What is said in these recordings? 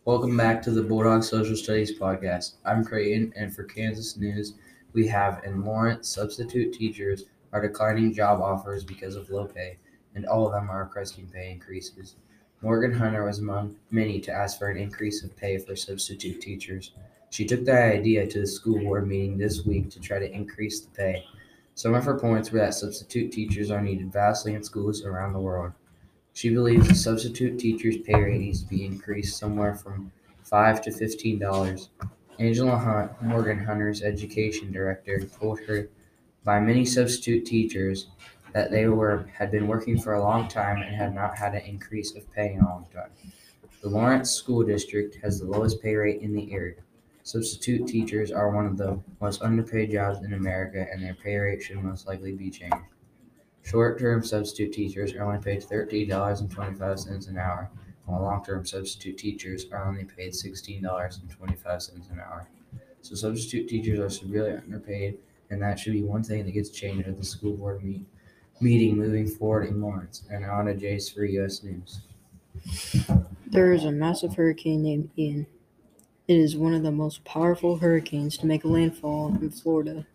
Welcome back to the Bulldog Social Studies Podcast. I'm Creighton, and for Kansas News, we have in Lawrence, substitute teachers are declining job offers because of low pay, and all of them are requesting pay increases. Morgan Hunter was among many to ask for an increase of pay for substitute teachers. She took that idea to the school board meeting this week to try to increase the pay. Some of her points were that substitute teachers are needed vastly in schools around the world. She believes the substitute teacher's pay rate needs to be increased somewhere from $5 to $15. Angela Hunt, Morgan Hunter's education director, told her by many substitute teachers that had been working for a long time and had not had an increase of pay in a long time. The Lawrence School District has the lowest pay rate in the area. Substitute teachers are one of the most underpaid jobs in America, and their pay rate should most likely be changed. Short-term substitute teachers are only paid $13.25 an hour, while long-term substitute teachers are only paid $16.25 an hour. So substitute teachers are severely underpaid, and that should be one thing that gets changed at the school board meeting moving forward in Lawrence. And now on to Jace for U.S. News. There is a massive hurricane named Ian. It is one of the most powerful hurricanes to make landfall in Florida.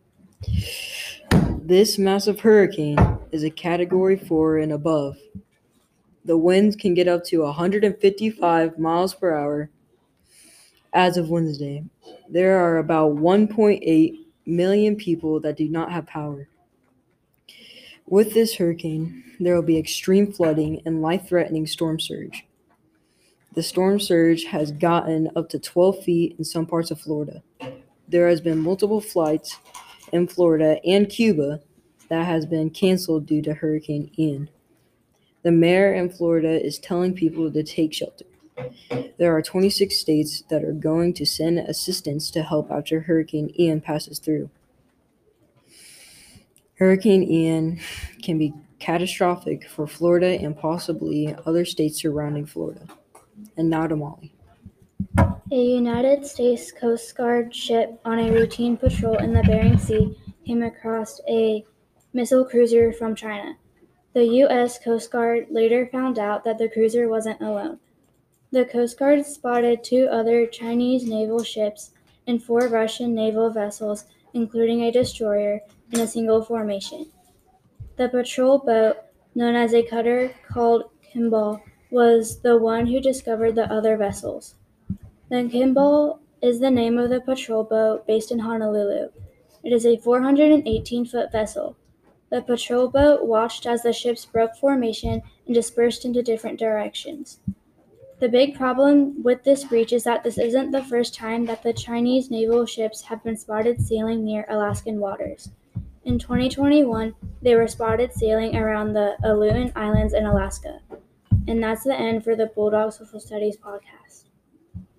This massive hurricane is a Category 4 and above. The winds can get up to 155 miles per hour. As of Wednesday, there are about 1.8 million people that do not have power. With this hurricane, there will be extreme flooding and life-threatening storm surge. The storm surge has gotten up to 12 feet in some parts of Florida. There has been multiple flights in Florida and Cuba that has been canceled due to Hurricane Ian. The mayor in Florida is telling people to take shelter. There are 26 states that are going to send assistance to help after Hurricane Ian passes through. Hurricane Ian can be catastrophic for Florida and possibly other states surrounding Florida. And now to Molly. A United States Coast Guard ship on a routine patrol in the Bering Sea came across a missile cruiser from China. The U.S. Coast Guard later found out that the cruiser wasn't alone. The Coast Guard spotted 2 other Chinese naval ships and 4 Russian naval vessels, including a destroyer, in a single formation. The patrol boat, known as a cutter called Kimball, was the one who discovered the other vessels. The Kimball is the name of the patrol boat based in Honolulu. It is a 418-foot vessel. The patrol boat watched as the ships broke formation and dispersed into different directions. The big problem with this breach is that this isn't the first time that the Chinese naval ships have been spotted sailing near Alaskan waters. In 2021, they were spotted sailing around the Aleutian Islands in Alaska. And that's the end for the Bulldog Social Studies podcast.